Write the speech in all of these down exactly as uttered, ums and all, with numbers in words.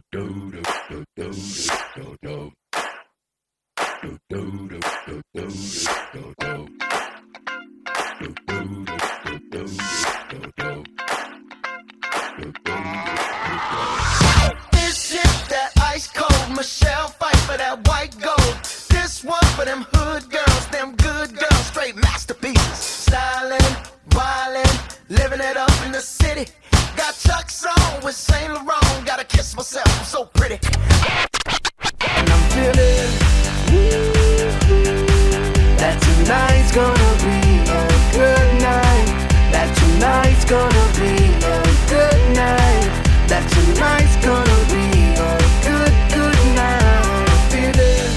This shit that ice cold, Michelle fight for that white gold. This one for them hood girls, them good girls, straight masterpieces. Stylin', wildin', living it up in the city. Got Chuck's on with Saint Laurent, gotta kiss myself, I'm so pretty. And I'm feeling that tonight's gonna be a good night. That tonight's gonna be a good night. That tonight's gonna be a good, good night. I'm feeling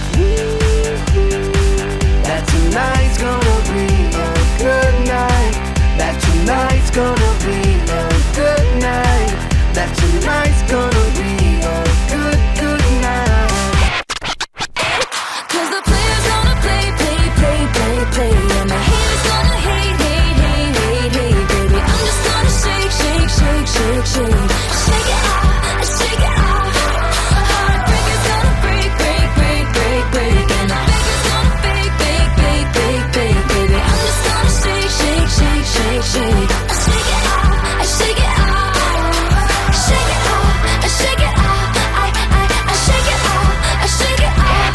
that tonight's gonna be a good night. That tonight's gonna be a good night. That tonight's gonna be a good, good night. Cause the players gonna play, play, play, play, play. And the haters gonna hate, hate, hate, hate, hate, baby. I'm just gonna shake, shake, shake, shake, shake. Shake it off, shake it off. Heartbreakers gonna break, break, break, break, break. And the fakers gonna fake, fake, fake, fake, fake, baby. I'm just gonna shake, shake, shake, shake, shake. Shake it off, shake it off. Shake it off, shake it off. I, I, I shake it off, I shake it off.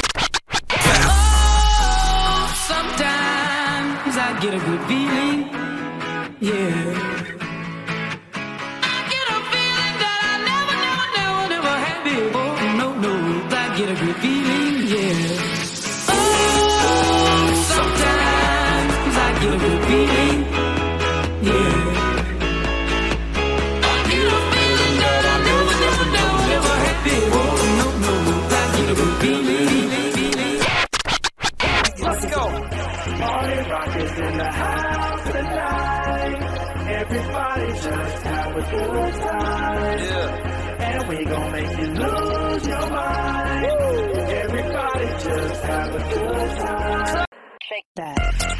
Oh, sometimes I get a good feeling, yeah. I get a feeling that I never, never, never, never had before. No, no, I get a good feeling, yeah. Oh, sometimes I get a good feeling, yeah. I get a feeling that I never, never, never, never had before. No, no, I get a good feeling. Let's go. Party rock is in the house tonight. Everybody just have a good time. Yeah. And we gon' make you lose your mind. Woo. Everybody just have a good time. Shake that.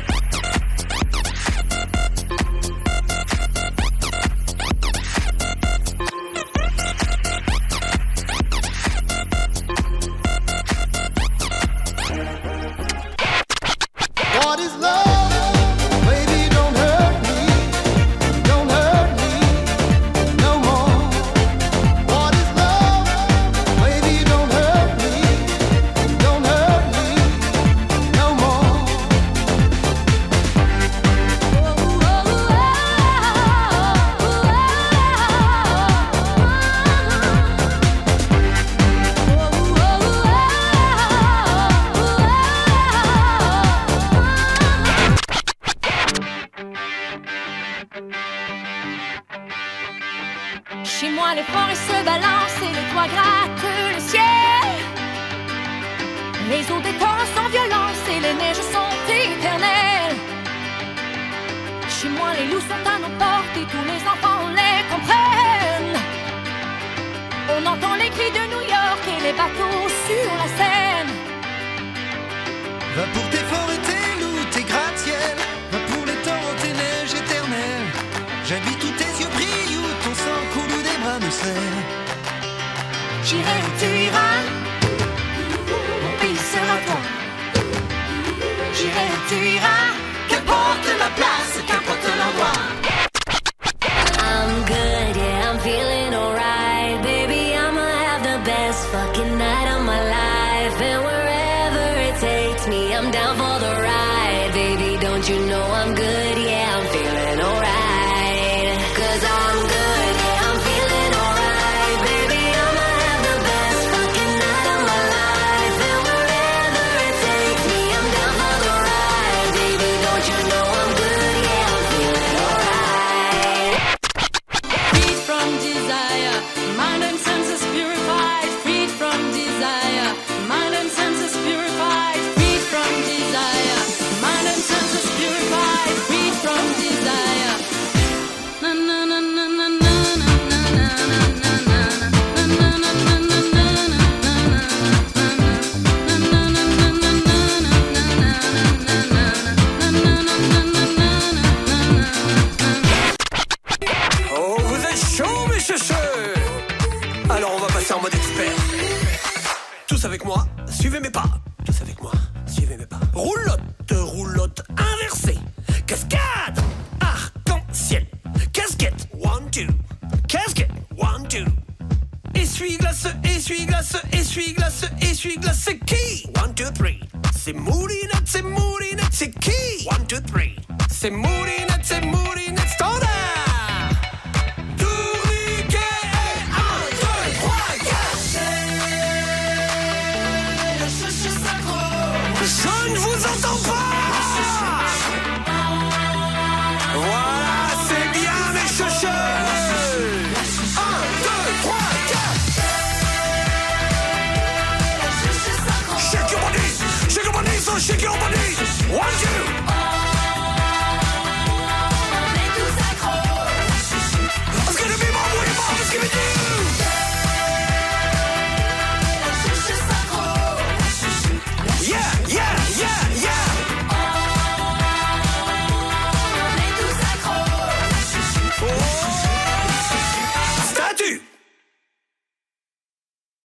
What is love? Baby, don't hurt me. Don't hurt me no more. What is love? Baby, don't hurt me. Don't hurt me no more. Chez moi, les forêts se balancent et les toits grattent le ciel. Les eaux des torrents sont violentes et les neiges sont éternelles. Chez moi, les loups sont à nos portes et tous les enfants les comprennent. On entend les cris de New York et les bateaux sur la Seine. Va pour tes forêts, tes loups, tes gratte-ciel. Va pour les torrents, tes neiges éternelles. J'habite où tes yeux brillent, où ton sang coule, où des bras me serrent. J'irai où tu iras, mon pays sera toi. J'irai où tu iras, qu'importe la place, qu'importe l'endroit. I'm good, yeah, I'm feeling alright. Baby, I'ma have the best fucking night of my life. And wherever it takes me, I'm down for the ride. Baby, don't you know I'm good, yeah, I'm feeling alright. Cause I'm good, yeah, I'm feeling alright. Baby, I'ma have the best fucking night of my life. And wherever it takes me, I'm down for the ride. Baby, don't you know I'm good, yeah, I'm feeling alright. mode expert. Tous avec moi, suivez mes pas. Tous avec moi, suivez mes pas. Roulotte, roulotte inversée. Cascade, arc-en-ciel. Casquette, one, two. Casquette, one, two. Essuie-glace, essuie-glace, essuie-glace, essuie-glace, c'est qui? One, two, three. C'est Moulinette, c'est Moulinette, c'est qui? One, two, three. C'est Moulinette, c'est Moulinette.